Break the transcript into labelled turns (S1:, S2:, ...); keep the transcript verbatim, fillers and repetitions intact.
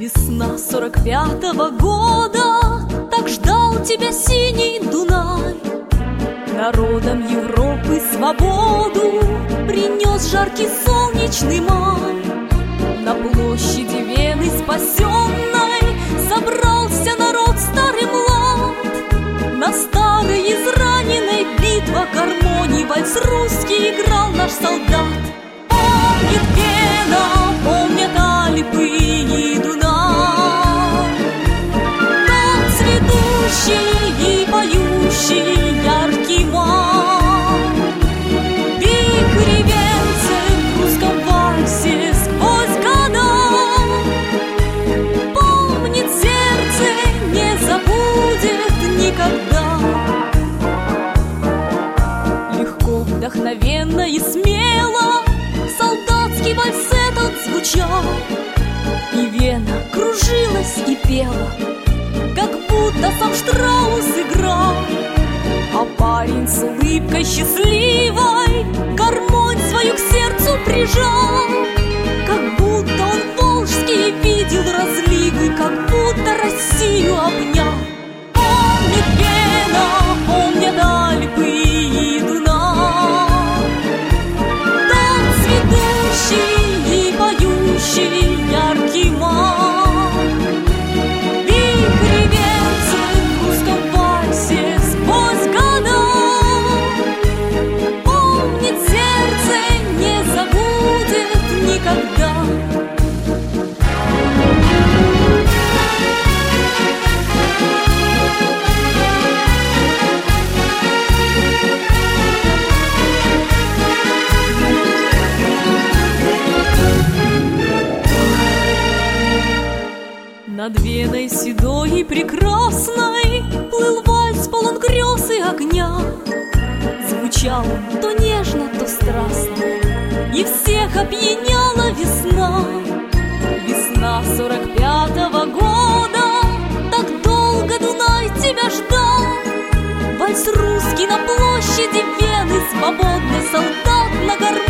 S1: Весна сорок пятого года, так ждал тебя синий Дунай. Народам Европы свободу принес жаркий солнечный май. На площади Вены спасенной собрался народ старый млад. На старой израненной битва гармонии вальс русский играл наш солдат. Помнит Вена, помнят Альпы и Дунай, тот цветущий и поющий яркий май. Вихрь ревенцев в русском вальсе сквозь года. Помнит сердце, не забудет никогда. Легко, вдохновенно и смело солдатский вальс этот звучал, и Вена кружилась и пела, как будто сам Штраус играл. А парень с улыбкой счастливой гармонь свою к сердцу прижал, как будто он волжские видел разливы, как будто Россию обнял. Помнит Вена, помнят Альпы и Дунай, тот цветущий и поющий яркий май. Вихрь ревенцев в русском вальсе сквозь года. Помнит сердце, не забудет никогда. Над Веной седой и прекрасной плыл вальс, полон грез и огня. Звучал он то нежно, то страстно, и всех опьяняла весна. Весна сорок пятого года, так долго Дунай тебя ждал. Вальс русский на площади Вены, свободный солдат на гармонии